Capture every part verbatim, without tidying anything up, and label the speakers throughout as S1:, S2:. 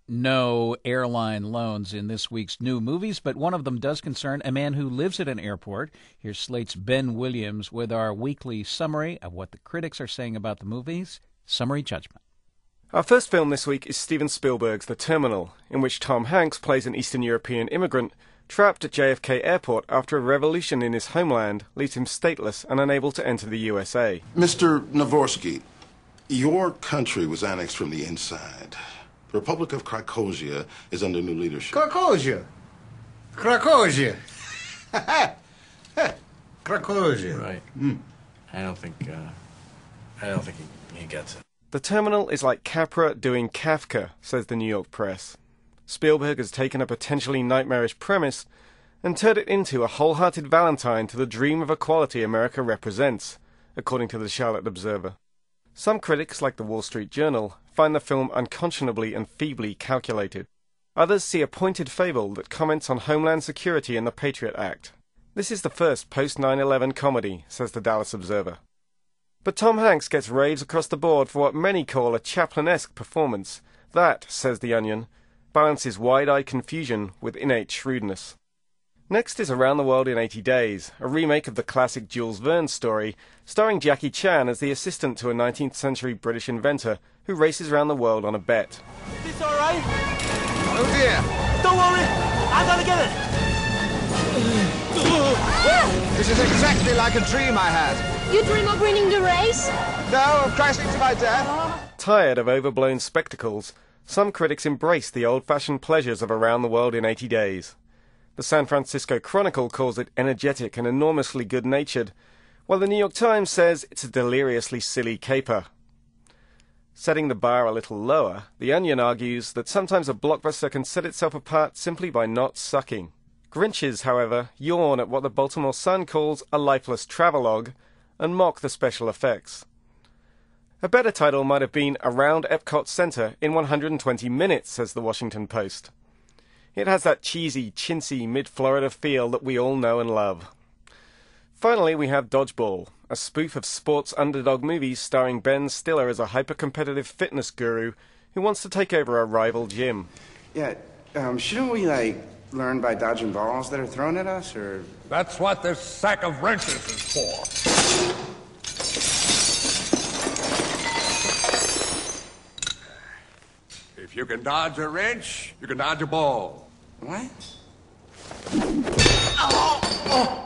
S1: no airline loans in this week's new movies, but one of them does concern a man who lives at an airport. Here's Slate's Ben Williams with our weekly summary of what the critics are saying about the movies. Summary judgment.
S2: Our first film this week is Steven Spielberg's The Terminal, in which Tom Hanks plays an Eastern European immigrant trapped at J F K Airport after a revolution in his homeland leaves him stateless and unable to enter the U S A.
S3: Mister Navorsky, your country was annexed from the inside. The Republic of Krakosia is under new leadership.
S4: Krakosia? Krakosia. Krakosia.
S5: Right. Mm. I don't think, uh, I don't think he, he gets it.
S2: The Terminal is like Capra doing Kafka, says the New York Press. Spielberg has taken a potentially nightmarish premise and turned it into a wholehearted valentine to the dream of equality America represents, according to the Charlotte Observer. Some critics, like the Wall Street Journal, find the film unconscionably and feebly calculated. Others see a pointed fable that comments on homeland security and the Patriot Act. This is the first post nine eleven comedy, says the Dallas Observer. But Tom Hanks gets raves across the board for what many call a Chaplin-esque performance. That, says The Onion, balances wide-eyed confusion with innate shrewdness. Next is Around the World in eighty days, a remake of the classic Jules Verne story, starring Jackie Chan as the assistant to a nineteenth century British inventor who races around the world on a bet.
S6: Is this all right?
S4: Oh dear.
S6: Don't worry, I'm gonna get it.
S4: This is exactly like a dream I had.
S7: You dream of winning the race?
S4: No, of crashing to my death.
S2: Tired of overblown spectacles, some critics embrace the old-fashioned pleasures of Around the World in eighty days. The San Francisco Chronicle calls it energetic and enormously good-natured, while the New York Times says it's a deliriously silly caper. Setting the bar a little lower, The Onion argues that sometimes a blockbuster can set itself apart simply by not sucking. Grinches, however, yawn at what the Baltimore Sun calls a lifeless travelogue and mock the special effects. A better title might have been Around Epcot Center in one hundred twenty minutes, says the Washington Post. It has that cheesy, chintzy, mid-Florida feel that we all know and love. Finally, we have Dodgeball, a spoof of sports underdog movies starring Ben Stiller as a hyper-competitive fitness guru who wants to take over a rival gym.
S8: Yeah, um, shouldn't we, like, learn by dodging balls that are thrown at us, or...?
S9: That's what this sack of wrenches is for. If you can dodge a wrench, you can dodge a ball.
S8: What?
S6: Oh, oh.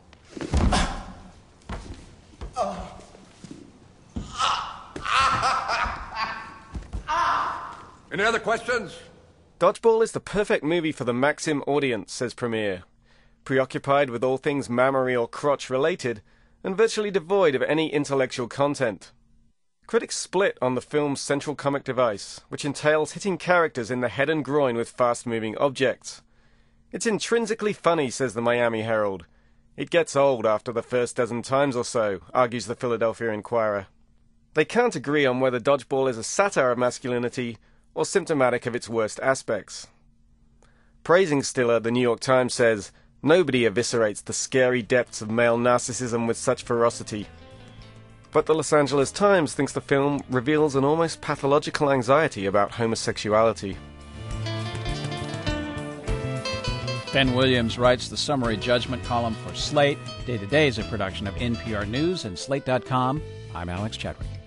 S9: Any other questions?
S2: Dodgeball is the perfect movie for the Maxim audience, says Premiere. Preoccupied with all things mammary or crotch related, and virtually devoid of any intellectual content. Critics split on the film's central comic device, which entails hitting characters in the head and groin with fast-moving objects. It's intrinsically funny, says the Miami Herald. It gets old after the first dozen times or so, argues the Philadelphia Inquirer. They can't agree on whether Dodgeball is a satire of masculinity or symptomatic of its worst aspects. Praising Stiller, the New York Times says, nobody eviscerates the scary depths of male narcissism with such ferocity. But the Los Angeles Times thinks the film reveals an almost pathological anxiety about homosexuality.
S1: Ben Williams writes the summary judgment column for Slate. Day to Day is a production of N P R News and Slate dot com. I'm Alex Chadwick.